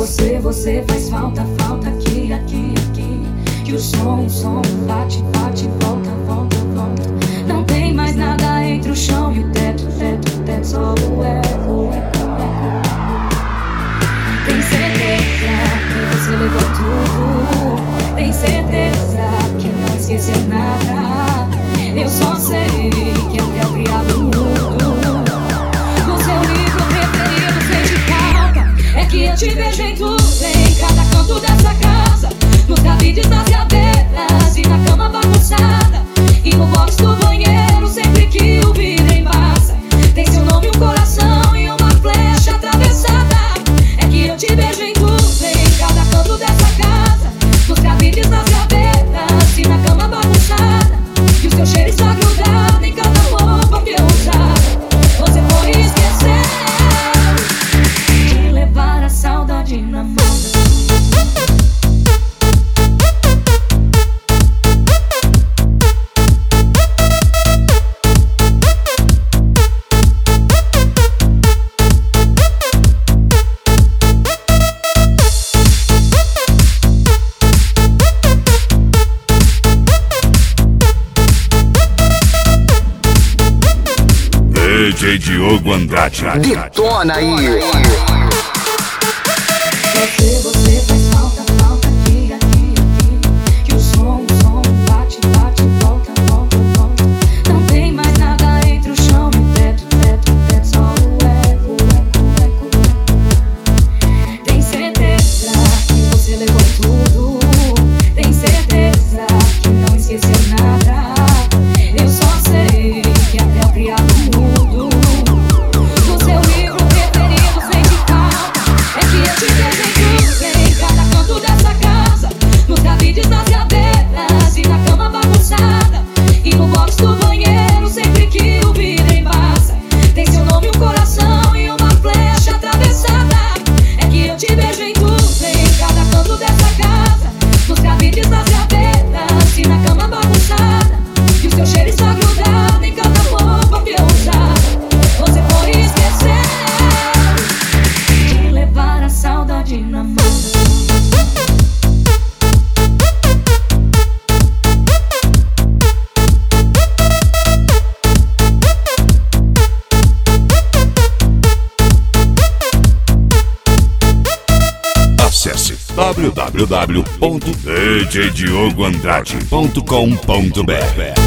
Você faz falta aqui, aqui, aqui. Que o som bate, volta. Não tem mais nada entre o chão e o teto, só o eco. Tem certeza que você levou tudo. Tem certeza que não esqueceu nada. Eu só sei que até o criado mudo. No seu livro preferido sente falta. É que eu te vejo em tudo, em cada canto dessa casa. Nos cabides, nas gavetas e na cama bagunçada. E no box do banheiro, sempre que o vidro embaça. Tem seu nome, um coração e uma flecha atravessada. É que eu te vejo em tudo, em cada canto dessa casa. Nos cabides, nas gavetas e na cama bagunçada. E o seu cheiro está grudado em cada roupa que eu usava. Você foi esquecer de levar a saudade na mão. DJ Diogo Andrade. Detona aí. Você faz falta aqui, aqui, aqui. Que o som bate, volta. Não tem mais nada entre o chão e o teto, só o eco. Tem certeza que você levou tudo. Tem certeza que não esqueceu nada. Eu só sei que até o criado mudo. No seu livro preferido sente falta. É que eu te vejo em tudo, em cada canto dessa casa. Nos cabides, nas gavetas e na cama bagunçada. E no box do banheiro, sempre que o vidro embaça. Tem seu nome, um coração e uma flecha atravessada. É que eu te vejo em tudo, em cada canto dessa casa. Nos cabides, nas gavetas e na cama bagunçada. E o seu cheiro está grudado em cada roupa que eu usava. Você foi esquecer de levar a saudade na mão. Acesse www.djdiogoandrade.com.br